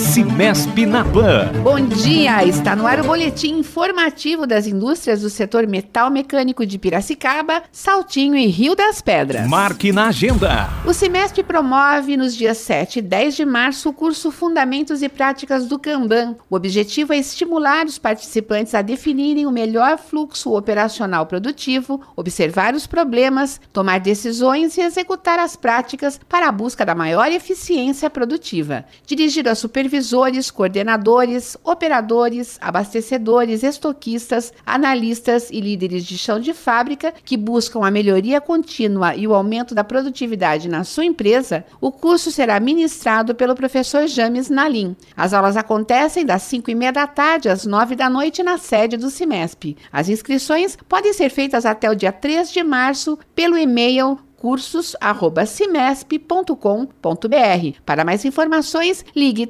Cimesp na Pan. Bom dia, está no ar o boletim informativo das indústrias do setor metal mecânico de Piracicaba, Saltinho e Rio das Pedras. Marque na agenda. O Cimesp promove nos dias 7 e 10 de março o curso Fundamentos e Práticas do Kanban. O objetivo é estimular os participantes a definirem o melhor fluxo operacional produtivo, observar os problemas, tomar decisões e executar as práticas para a busca da maior eficiência produtiva. Dirigido a supervisores, coordenadores, operadores, abastecedores, estoquistas, analistas e líderes de chão de fábrica que buscam a melhoria contínua e o aumento da produtividade na sua empresa, o curso será ministrado pelo professor James Nalim. As aulas acontecem das 5h30 da tarde às 9 da noite na sede do Cimesp. As inscrições podem ser feitas até o dia 3 de março pelo e-mail cursos@cimesp.com.br. Para mais informações, ligue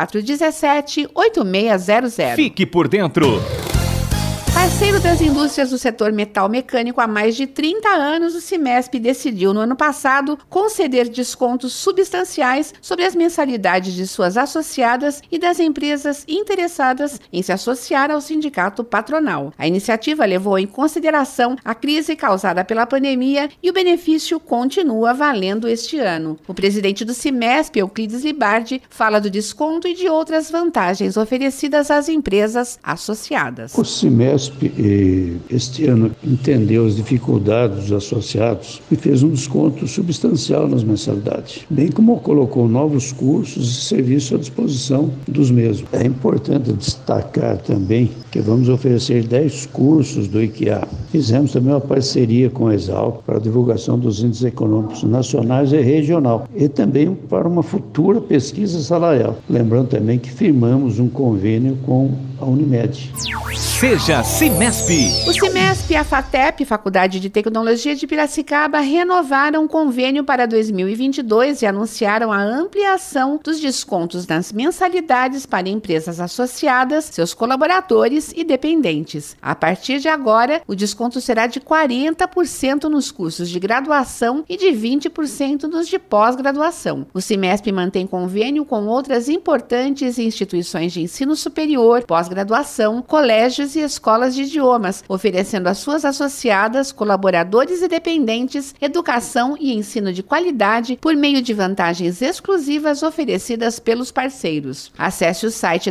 3417-8600. Fique por dentro. Parceiro das indústrias do setor metal mecânico há mais de 30 anos, o Cimesp decidiu no ano passado conceder descontos substanciais sobre as mensalidades de suas associadas e das empresas interessadas em se associar ao sindicato patronal. A iniciativa levou em consideração a crise causada pela pandemia e o benefício continua valendo este ano. O presidente do Cimesp, Euclides Libardi, fala do desconto e de outras vantagens oferecidas às empresas associadas. O Cimesp este ano entendeu as dificuldades dos associados e fez um desconto substancial nas mensalidades, bem como colocou novos cursos e serviços à disposição dos mesmos. É importante destacar também que vamos oferecer 10 cursos do IKEA. Fizemos também uma parceria com a Exalc para a divulgação dos índices econômicos nacionais e regional e também para uma futura pesquisa salarial. Lembrando também que firmamos um convênio com a Unimed. Seja Cimesp. O Cimesp e a FATEP, Faculdade de Tecnologia de Piracicaba, renovaram o convênio para 2022 e anunciaram a ampliação dos descontos nas mensalidades para empresas associadas, seus colaboradores e dependentes. A partir de agora, o desconto será de 40% nos cursos de graduação e de 20% nos de pós-graduação. O Cimesp mantém convênio com outras importantes instituições de ensino superior, pós-graduação, colégios e escolas de idiomas, oferecendo às suas associadas, colaboradores e dependentes educação e ensino de qualidade por meio de vantagens exclusivas oferecidas pelos parceiros. Acesse o site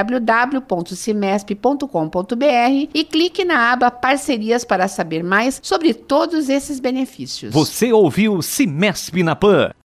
www.cimesp.com.br e clique na aba Parcerias para saber mais sobre todos esses benefícios. Você ouviu Cimesp na Pan.